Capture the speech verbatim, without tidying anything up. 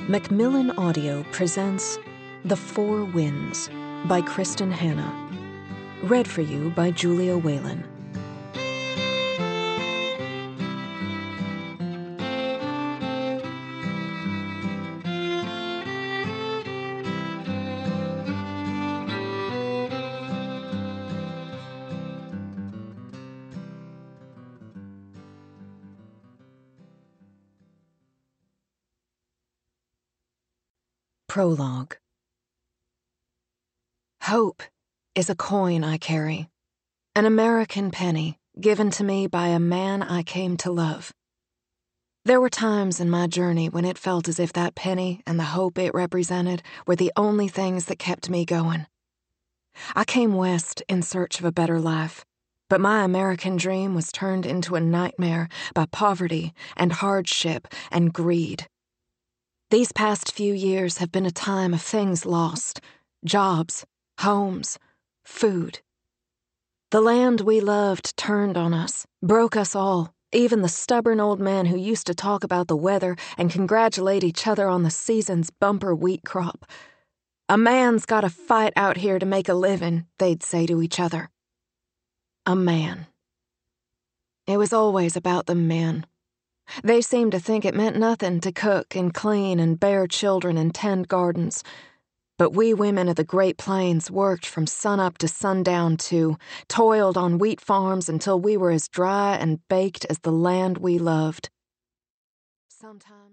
Macmillan Audio presents The Four Winds by Kristen Hanna. Read for you by Julia Whalen. Prologue. Hope is a coin I carry, an American penny given to me by a man I came to love. There were times in my journey when it felt as if that penny and the hope it represented were the only things that kept me going. I came west in search of a better life, but my American dream was turned into a nightmare by poverty and hardship and greed. These past few years have been a time of things lost, jobs, homes, food. The land we loved turned on us, broke us all, even the stubborn old men who used to talk about the weather and congratulate each other on the season's bumper wheat crop. A man's got to fight out here to make a living, they'd say to each other. A man. It was always about the men. They seemed to think it meant nothing to cook and clean and bear children and tend gardens. But we women of the Great Plains worked from sunup to sundown too, toiled on wheat farms until we were as dry and baked as the land we loved. Sometimes